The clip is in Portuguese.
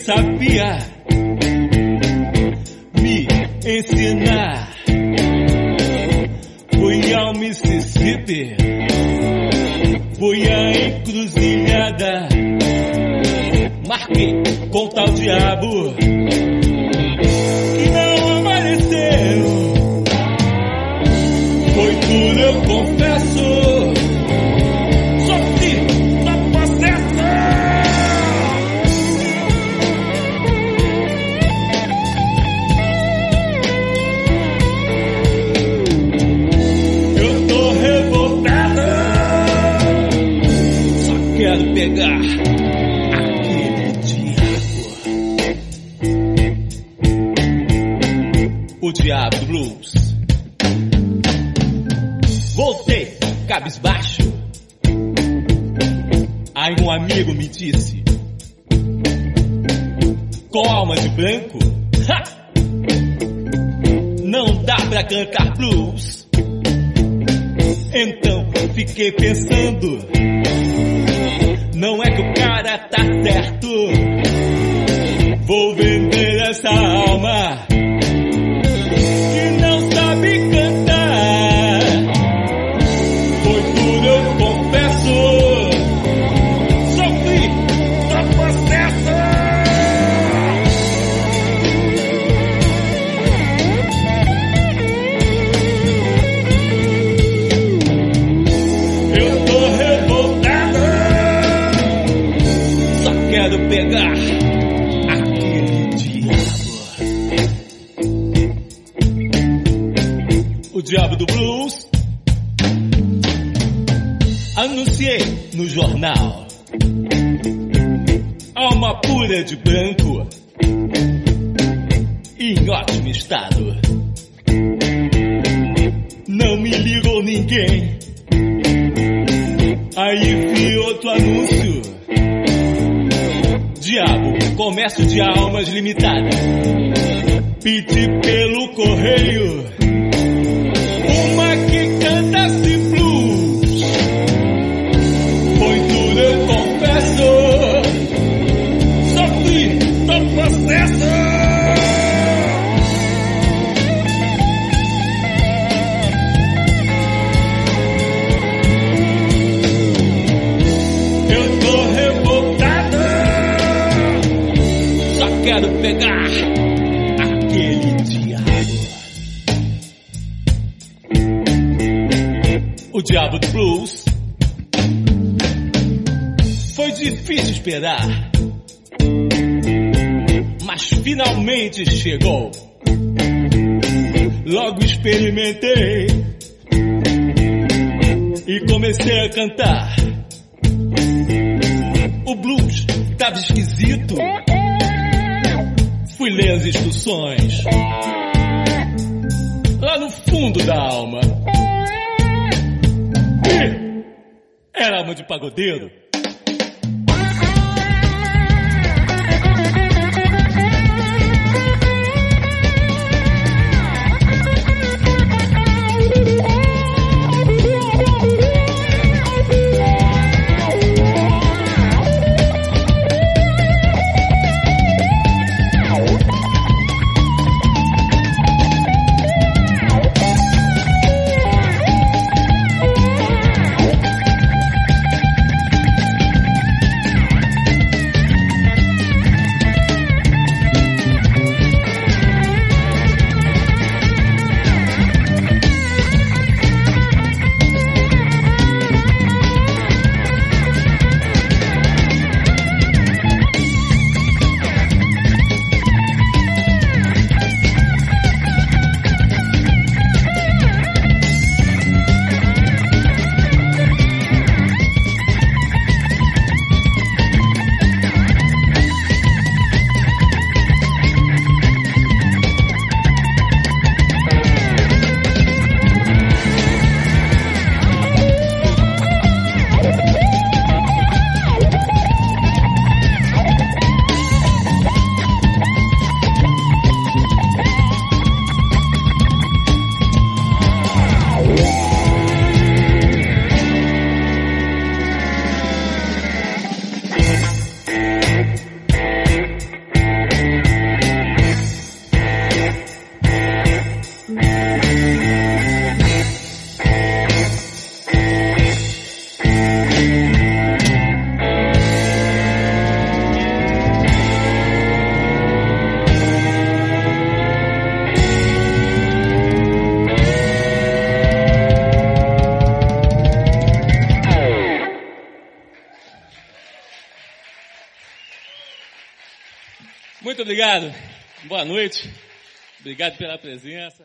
sabia me ensinar. Fui ao Mississippi, fui à encruzilhada, marquei com tal diabo que não apareceu. Foi duro, eu confesso, sofri no processo. Eu tô revoltado, só quero pegar aquele diabo. O diabo do blues. Voltei, cabisbaixo. Aí um amigo me disse: com alma de branco, ha! Não dá pra cantar blues. Então fiquei pensando, não é que o cara tá certo. Vou vender essa alma que não sabe cantar. Foi duro, eu confesso, sofri no processo. Eu tô revoltado, só quero pegar aquele diabo. O diabo do blues. Anunciei no jornal, alma pura de branco, em ótimo estado. Não me ligou ninguém. Aí vi outro anúncio: diabo, comércio de almas limitada. Pedi pelo correio uma que cantasse blues. Foi duro, eu confesso, sofri no processo. Eu tô revoltado, só quero pegar aquele diabo. O diabo do blues. Foi difícil esperar, mas finalmente chegou. Logo experimentei e comecei a cantar. O blues tava esquisito. Fui ler as instruções lá no fundo da alma. E era alma de pagodeiro. Muito obrigado. Boa noite. Obrigado pela presença.